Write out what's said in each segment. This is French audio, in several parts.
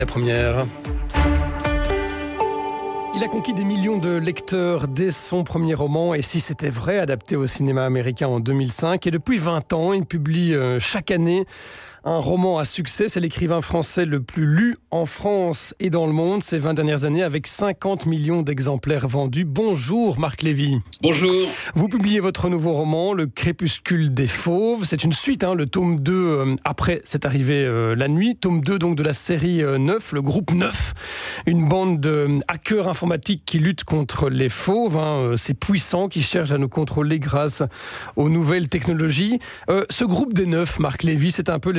La première. Il a conquis des millions de lecteurs dès son premier roman « Et si c'était vrai », adapté au cinéma américain en 2005. Et depuis 20 ans, il publie chaque année un roman à succès. C'est l'écrivain français le plus lu en France et dans le monde ces 20 dernières années, avec 50 millions d'exemplaires vendus. Bonjour Marc Lévy. Bonjour. Vous publiez votre nouveau roman, Le Crépuscule des Fauves. C'est une suite, le tome 2, après C'est arrivé la nuit. Tome 2 donc de la série 9, le groupe 9. Une bande de hackers informatiques qui luttent contre les fauves, ces puissants qui cherchent à nous contrôler grâce aux nouvelles technologies. Ce groupe des 9, Marc Lévy, c'est un peu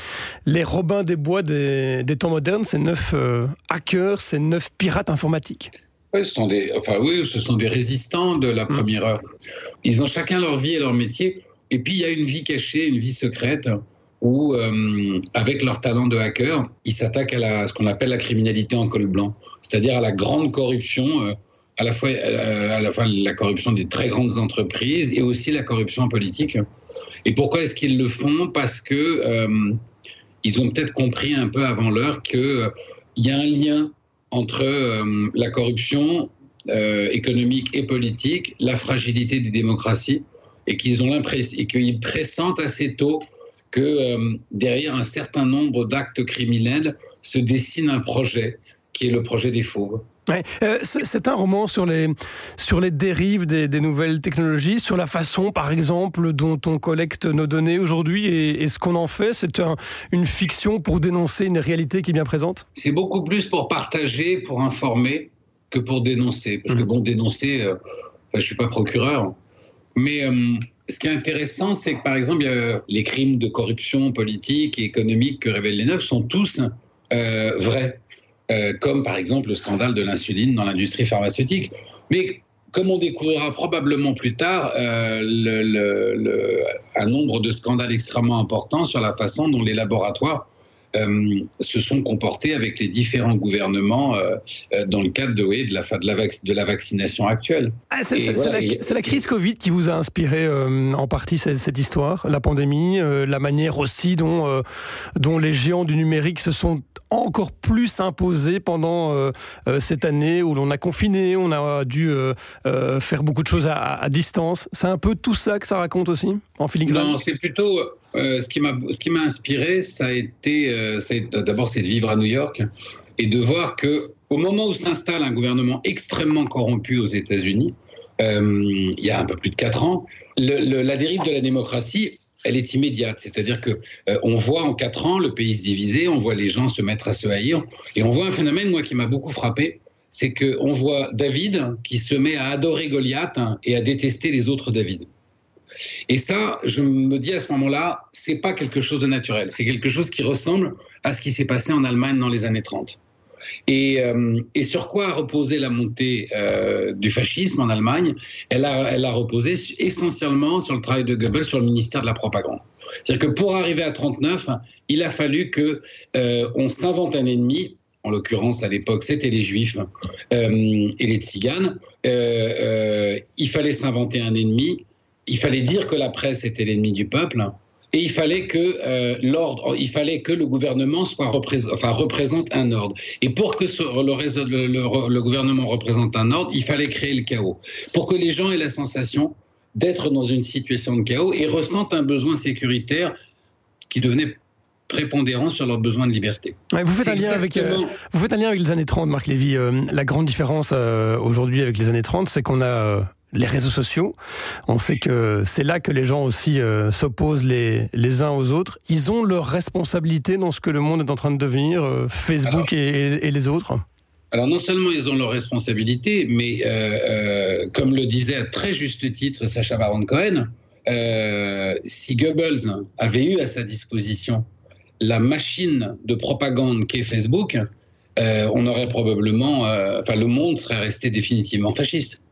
les Robins des Bois des temps modernes, ces 9 hackers, ces 9 pirates informatiques. Oui, ce sont des résistants de la première heure. Ils ont chacun leur vie et leur métier. Et puis, il y a une vie cachée, une vie secrète, où, avec leur talent de hacker, ils s'attaquent à ce qu'on appelle la criminalité en col blanc, c'est-à-dire à la grande corruption, à la fois la corruption des très grandes entreprises et aussi la corruption politique. Et pourquoi est-ce qu'ils le font ? Parce que ils ont peut-être compris un peu avant l'heure qu'il y a un lien entre la corruption économique et politique, la fragilité des démocraties, et qu'ils pressentent assez tôt que derrière un certain nombre d'actes criminels se dessine un projet, qui est le projet des fauves. Ouais, c'est un roman sur les dérives des nouvelles technologies, sur la façon, par exemple, dont on collecte nos données aujourd'hui et ce qu'on en fait. C'est une fiction pour dénoncer une réalité qui est bien présente ? C'est beaucoup plus pour partager, pour informer, que pour dénoncer. Parce que dénoncer, je ne suis pas procureur, mais ce qui est intéressant, c'est que, par exemple, les crimes de corruption politique et économique que révèlent les 9 sont tous vrais. Comme par exemple le scandale de l'insuline dans l'industrie pharmaceutique. Mais comme on découvrira probablement plus tard, un nombre de scandales extrêmement importants sur la façon dont les laboratoires se sont comportés avec les différents gouvernements dans le cadre de la vaccination actuelle. C'est la crise Covid qui vous a inspiré en partie cette histoire, la pandémie, la manière aussi dont les géants du numérique se sont encore plus imposés pendant cette année où l'on a confiné, on a dû faire beaucoup de choses à distance. C'est un peu tout ça que ça raconte aussi, en filigrane ? Non, c'est plutôt... ce qui m'a inspiré, ça a été d'abord c'est de vivre à New York et de voir que au moment où s'installe un gouvernement extrêmement corrompu aux États-Unis, il y a un peu plus de 4 ans, la dérive de la démocratie, elle est immédiate. C'est-à-dire que on voit en 4 ans le pays se diviser, on voit les gens se mettre à se haïr, et on voit un phénomène, moi, qui m'a beaucoup frappé, c'est qu'on voit David qui se met à adorer Goliath et à détester les autres David. Et ça, je me dis à ce moment-là, c'est pas quelque chose de naturel. C'est quelque chose qui ressemble à ce qui s'est passé en Allemagne dans les années 30. Et sur quoi a reposé la montée du fascisme en Allemagne ? Elle a reposé essentiellement sur le travail de Goebbels, sur le ministère de la propagande. C'est-à-dire que pour arriver à 39, il a fallu que on s'invente un ennemi. En l'occurrence, à l'époque, c'était les Juifs et les Tziganes. Il fallait s'inventer un ennemi. Il fallait dire que la presse était l'ennemi du peuple et il fallait que le gouvernement représente un ordre. Et pour que le gouvernement représente un ordre, il fallait créer le chaos. Pour que les gens aient la sensation d'être dans une situation de chaos et ressentent un besoin sécuritaire qui devenait prépondérant sur leurs besoins de liberté. Ouais, vous faites un lien avec les années 30, Marc Lévy. La grande différence aujourd'hui avec les années 30, c'est qu'on a... les réseaux sociaux, on sait que c'est là que les gens aussi s'opposent les uns aux autres. Ils ont leur responsabilité dans ce que le monde est en train de devenir, Facebook et les autres ? Alors non seulement ils ont leur responsabilité, mais comme le disait à très juste titre Sacha Baron Cohen, si Goebbels avait eu à sa disposition la machine de propagande qu'est Facebook, on aurait probablement, le monde serait resté définitivement fasciste.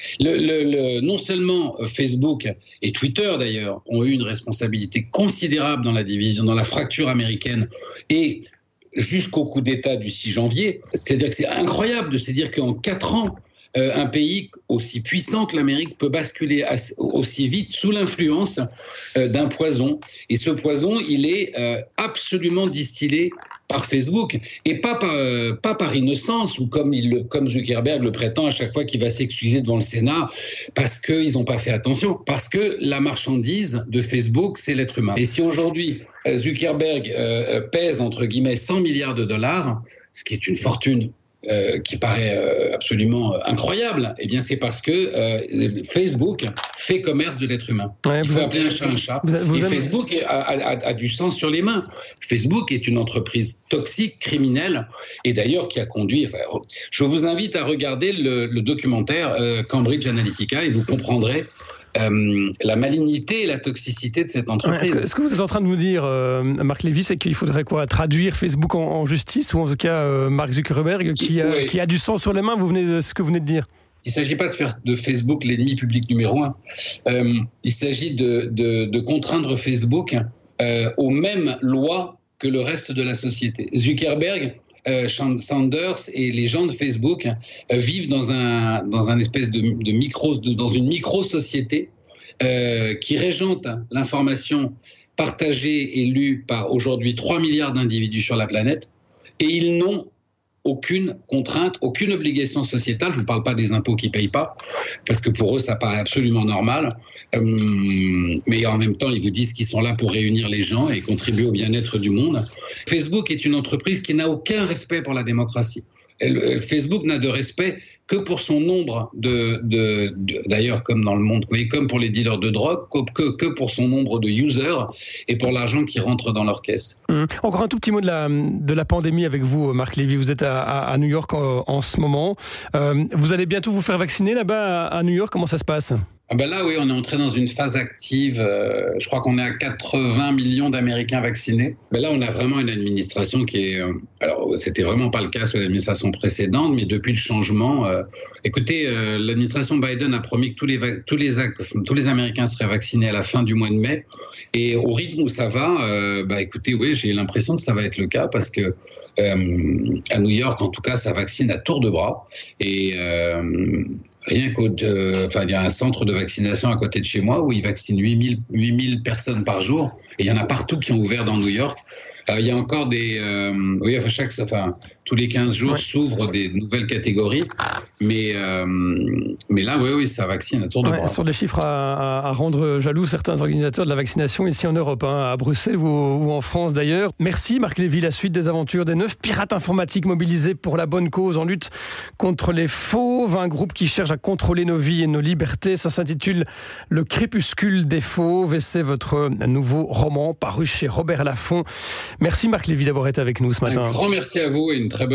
Non seulement Facebook et Twitter d'ailleurs ont eu une responsabilité considérable dans la division, dans la fracture américaine et jusqu'au coup d'État du 6 janvier. C'est-à-dire que c'est incroyable de se dire qu'en 4 ans, un pays aussi puissant que l'Amérique peut basculer aussi vite sous l'influence d'un poison. Et ce poison, il est absolument distillé par Facebook et pas par innocence ou comme Zuckerberg le prétend à chaque fois qu'il va s'excuser devant le Sénat parce qu'ils n'ont pas fait attention, parce que la marchandise de Facebook, c'est l'être humain. Et si aujourd'hui Zuckerberg pèse entre guillemets 100 milliards de dollars, ce qui est une fortune qui paraît absolument incroyable, eh bien c'est parce que Facebook fait commerce de l'être humain. Ouais, il faut appeler un chat un chat. Facebook a du sang sur les mains. Facebook est une entreprise toxique, criminelle, et d'ailleurs qui a conduit... Enfin, je vous invite à regarder le documentaire Cambridge Analytica et vous comprendrez la malignité et la toxicité de cette entreprise. Est-ce que vous êtes en train de nous dire, Marc Lévy, c'est qu'il faudrait quoi, traduire Facebook en justice, ou en tout cas Mark Zuckerberg qui a du sang sur les mains, c'est ce que vous venez de dire? Il ne s'agit pas de faire de Facebook l'ennemi public numéro 1. Il s'agit de contraindre Facebook aux mêmes lois que le reste de la société. Zuckerberg, Sanders et les gens de Facebook vivent dans un espèce dans une micro-société qui régente l'information partagée et lue par aujourd'hui 3 milliards d'individus sur la planète, et ils n'ont aucune contrainte, aucune obligation sociétale. Je ne parle pas des impôts qu'ils ne payent pas, parce que pour eux, ça paraît absolument normal. Mais en même temps, ils vous disent qu'ils sont là pour réunir les gens et contribuer au bien-être du monde. Facebook est une entreprise qui n'a aucun respect pour la démocratie. Facebook n'a de respect que pour son nombre d'ailleurs comme dans le monde, oui, comme pour les dealers de drogue, que pour son nombre de users et pour l'argent qui rentre dans leur caisse. Encore un tout petit mot de la pandémie avec vous, Marc Lévy. Vous êtes à New York en ce moment. Vous allez bientôt vous faire vacciner là-bas à New York. Comment ça se passe ? Là, oui, on est entré dans une phase active. Je crois qu'on est à 80 millions d'Américains vaccinés. Là, on a vraiment une administration qui est... alors, c'était vraiment pas le cas sous l'administration précédente, mais depuis le changement... écoutez, l'administration Biden a promis que tous les Américains seraient vaccinés à la fin du mois de mai. Et au rythme où ça va, écoutez, oui, j'ai l'impression que ça va être le cas parce que à New York, en tout cas, ça vaccine à tour de bras. Et... rien il y a un centre de vaccination à côté de chez moi où ils vaccinent 8000 personnes par jour. Et il y en a partout qui ont ouvert dans New York. Il y a encore tous les 15 jours s'ouvrent des nouvelles catégories. Mais là, oui, ça vaccine à tour de bras. Sur des chiffres à rendre jaloux certains organisateurs de la vaccination ici en Europe, à Bruxelles ou en France d'ailleurs. Merci Marc Lévy. La suite des aventures des 9 pirates informatiques mobilisés pour la bonne cause en lutte contre les fauves. Un groupe qui cherche à contrôler nos vies et nos libertés. Ça s'intitule Le crépuscule des fauves et c'est votre nouveau roman paru chez Robert Laffont. Merci Marc Lévy d'avoir été avec nous ce matin. Un grand merci à vous et une très bonne